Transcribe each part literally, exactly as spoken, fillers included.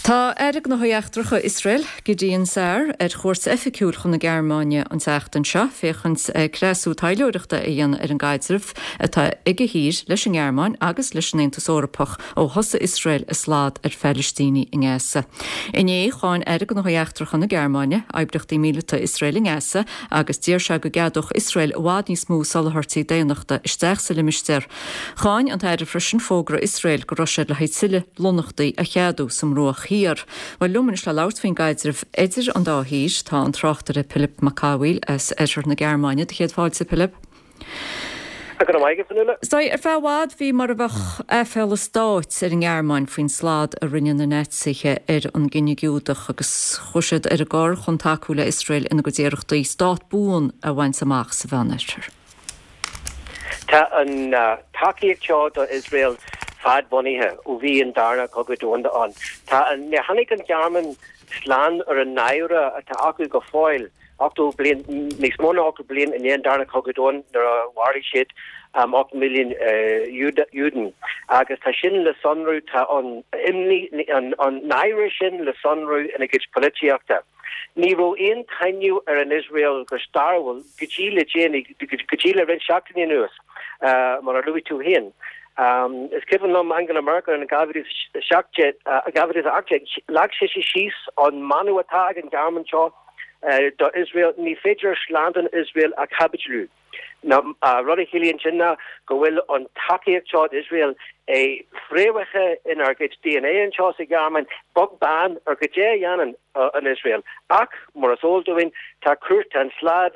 Tá Eric na hoiachtracha Israel Gideon Sar ar chóirs efficiúil chun na Gearmáine an teachtain seo féchans creasú taileoireachta a dhéana ar an gaidirh atá ige hír leis an Gearmáin agus leis an Aontas ó thosa Israel is lád ar Felistíní in Gaza. Iné cháin Eric na hoiachtracha na Gearmáine aibrechttaí míleta Israel in Gaza agus dír se go gadoch Israel bhád níos mú salhartaí déanachta isteach sa limisteir. Cháin an taidir frisin fógra Israel go roiséad le héitsile lonachtaí a cheadú sam ruach hír. Well lumen is le laut fin gaidirh idir an dá hís tá an tráchtare Philip Macawiel as Ezra na Gearmáine de chéad fáilte Philip. Stoi ar fáhád hí mar a bheith efel a stáit ar an Gearmáin faoin slád a rinne na netsiche ar an ginigiúdach agus chuisiid ar a gár chun takeú le Israel ina go ddéireachtaí stát bún a bhaint amach sa bhaneir. Tá an takeíocht seo do Israel fad bonithe ó bhí an darna cogadónda an. Tá an nehannig an Gearman slán ar an naira a tá acu go fáil achú blian níos móna achú blian in éon darna cogadón nar a bhharí siad um, eight million uh, Júden. Agus tá sin le sonrú tá an imní an, an naira sin le sonrú ina gis polítiachta. Ní ro éon tainiú ar an Israel go starhfuil gotí le déananig gotí le rin seachtaí nuas uh, mar a luí tú héan. Um, is given them Angela Merkel and Gaviris Shakjet, uh, Gaviris Arctic, Lakshishi Shis on Manu Atag and Garmin Shaw, uh, Israel, ni Fidger, London, Israel, a Kabajlu. Now, uh, Roddy Hilly and Jinnah go will on Taki Shaw, Israel, a Freweche in our D N A and Shaw Garmin, Bog Ban, or Gajay Yanan in Israel. Ak, Morasol doing, Ta Kurt and Slad,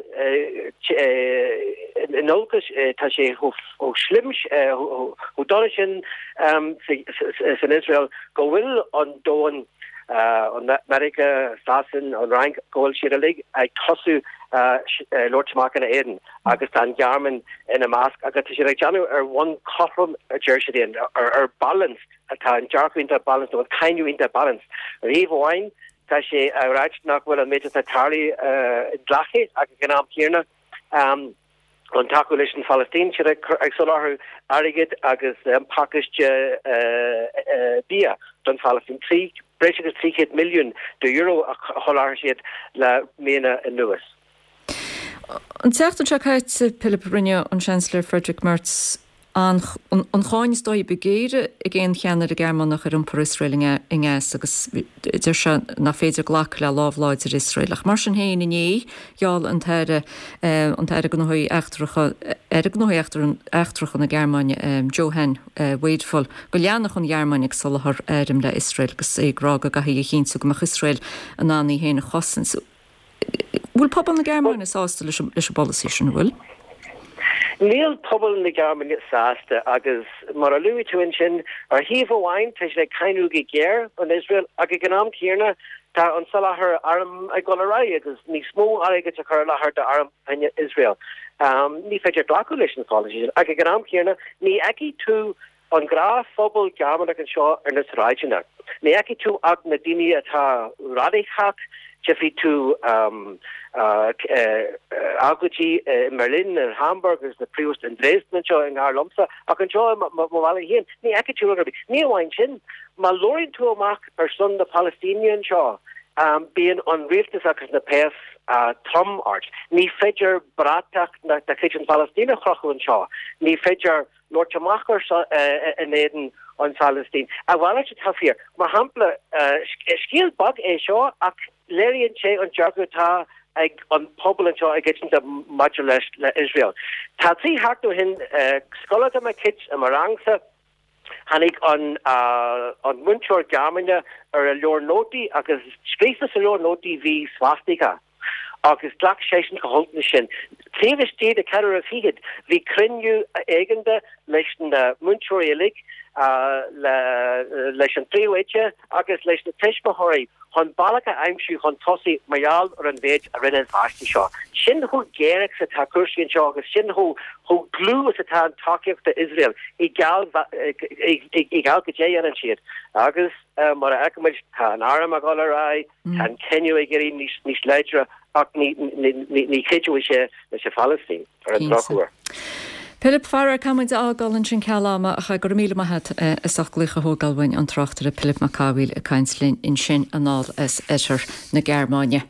in Olkish, Tashe, who Schlimsh, who Donishin, um, in Israel, go will on Doan. Uh, on that America, Sassin, on Rank, Gold Shiralig, I Tosu, uh, uh, Lord Chamakan Aiden, Augustan Garmin in a mask, Agatishirag Janu, or one Cothram, a Jersey, or, or balance, a time, Jarko into balance, or kind you into balance. Reeve wine, Tashi, a Rajnak will have made it a Tari, uh, Dlachi, Agaganam Kirna, um, on Takulish Palestine, Shirak, Axolahu, Arigid, Agus, um, Pakish, uh, uh, Bia, Don Palestine, three. Breisigus three million de euro a choláirsiad le ména in Lewis. An teachtan se caiit Philip Rinne an Chancellor Frederick Merz an cháin stoi begéire a géan cheanna a Gearmánach ar umpar Israel in Gas agus idir se na féidir glach le lábhláidir Israelach. Mar sin héin iné geall an teire an teire go nóí eachtracha er go nóí eachtracha na Gearmáine Johan Wadeful go leannach an Gearmáinnig salahar éirim le Israel gus é grága gahi a chénsu go mach Israel an náí héna chosan. Bhfuil pobal na Gearmáine sásta leis a policy sin bhfuil? Níl pobl na Gearmáine sásta agus mar a luí tú in sin ar híomh bháin teis le cainú go géir an Israel agus gnám cíarna tá an salahar arm a go ará agus ní smó aige a chur lethar de arm in Israel. Um, ní féidir glacu leis an policy agus gnám cíarna ní eici tú an grá phobal Gearmánach an seo ar na ráidena. Ní eici tú ag na daoine atá radichach Jeffy to um uh uh Algaji uh, Merlin and Hamburg is the Priest and Dresden show in our lumsa. I can show him Mawali here. Ni akichu rugby. Ni wine chin. Ma lorin to a mark or son the Palestinian show. Um being on real discussion the path uh Tom arch. Ni fedger bratak na the kitchen Palestina crochun show. Ni fedger Lord Chamacher uh in Eden on Palestine. I want to have here. Mahampla uh skill bug a show ak Larry and Che on Jakarta ag on pobl an seo ag the modular Israel. Tá trí hartú hin scola am a kids am arangsa hanig on uh on Munchor Gearmáine ar a leor noti agus scrífa sa leor noti hí swastika. Agus glach séisian go holtna sin. Tríhistí de ceir a fiad hí crinniú eigende leis na Munchor ilig uh le leis an tríhaite agus leis na teismathirí hon balacha aimsú hon tosi mayal or an veg a rinne fasti seo. Sin ho gerek sa ta kursian seo agus sin ho ho glue sa ta takif to Israel. I gal I gal gajay an siad. Agus mar a akamaj ta an aram agol arai tan kenyu e geri nis nis leidra ac ni ni ni ni keju ishe ishe Palestine or an Rockwer. Philip Farrar cumid ágálann sin ceáma a cha gur míle maithe isachglacha thógáilhain an trachttar a Philip Macáil a Cainslín in sin anáil as éir na Gearmáine.